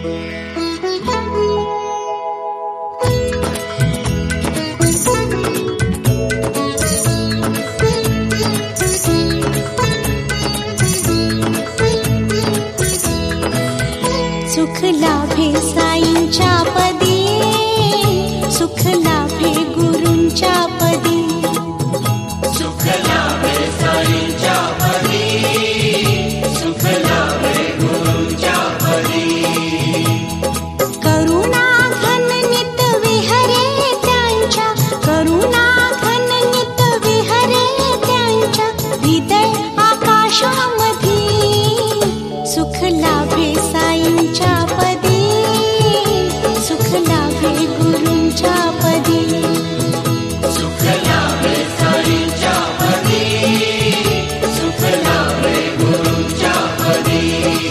सुख लाभे साईंच्या पदी, सुख लाभे गुरूंच्या पदी, सुख लाभे साईंच्या पदी, सुख लाभे गुरूंच्या पदी. करुणा घन नित विहरे त्यांच्या, करुणा घन नित विहरे त्यांच्या हृदय आकाशामध्ये. सुख लाभे साईंच्या पदी, सुख लाभे गुरूंच्या पदी, सुख लाभे साईंच्या पदी, सुख लाभे गुरूंच्या पदी.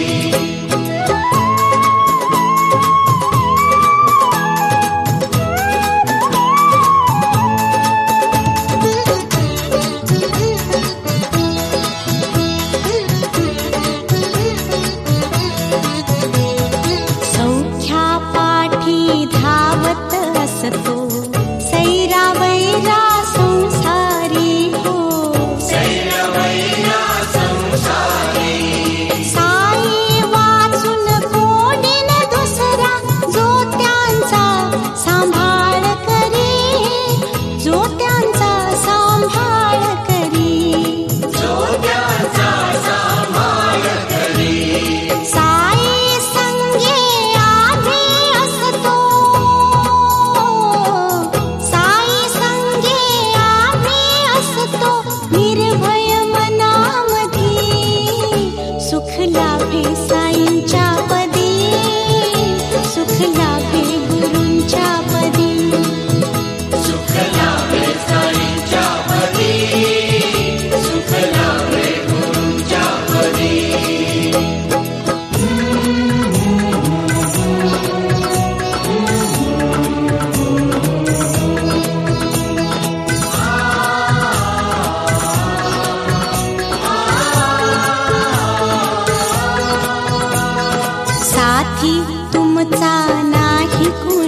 सौख्यापाठी धावत असतो सैरा वैरा संसारी हो. सैरवैरा संसारी, साई वाचून कोणीन दुसरा, जो त्यांचा सांभाळ करी, जो त्यांचा सांभाळ करी. जो त्यांचा सांभाळ करी. साई संगे आम्ही असतो, साई संगे आम्ही असतो निर्भय मनामध्ये. सुख लाभे साईंच्या पदी, सुख लाभे गुरूंच्या पदी, सुख लाभे साईंच्या पदी, सुख लाभे गुरूंच्या पदी. साथी तुमचा नाही कुणी,